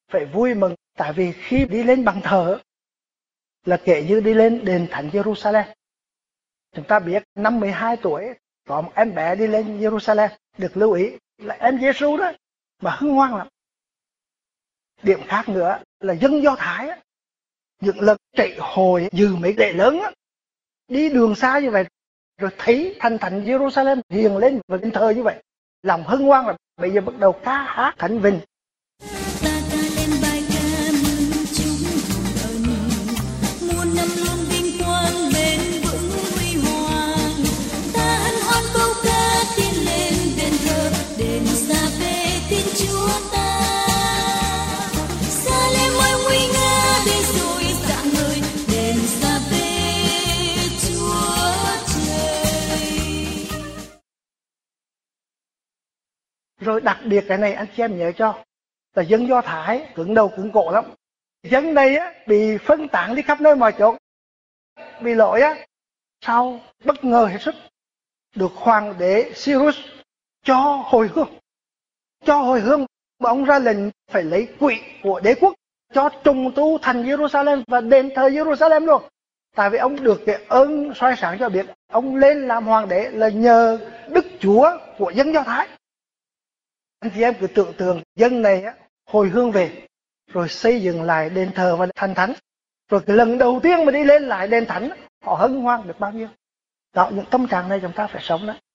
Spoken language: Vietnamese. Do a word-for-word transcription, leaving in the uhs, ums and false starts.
phải vui mừng, tại vì khi đi lên bàn thờ là kể như đi lên đền thánh Jerusalem. Chúng ta biết năm mười hai tuổi có một em bé đi lên Jerusalem, được lưu ý là em Giêsu đó, mà hân hoan lắm. Điểm khác nữa là dân Do Thái á, những lần chạy hồi dự mấy lễ lớn á, đi đường xa như vậy rồi thấy thành thành Jerusalem hiền lên và đền thờ như vậy, lòng hân hoan là bây giờ bắt đầu ca hát thánh vinh. Rồi đặc biệt cái này anh chị em nhớ cho, là dân Do Thái cứng đầu cứng cổ lắm. Dân này á, bị phân tán đi khắp nơi mọi chỗ, bị lỗi á, sau bất ngờ hết sức được hoàng đế Cyrus cho hồi hương. Cho hồi hương, mà ông ra lệnh phải lấy quỹ của đế quốc cho trùng tu thành Jerusalem và đền thờ Jerusalem luôn. Tại vì ông được cái ơn soi sáng cho biết ông lên làm hoàng đế là nhờ Đức Chúa của dân Do Thái. Anh chị em cứ tưởng tượng dân này á, hồi hương về rồi xây dựng lại đền thờ và thành thánh, rồi cái lần đầu tiên mà đi lên lại đền thánh họ hân hoan được bao nhiêu. Đó, những tâm trạng này chúng ta phải sống đó.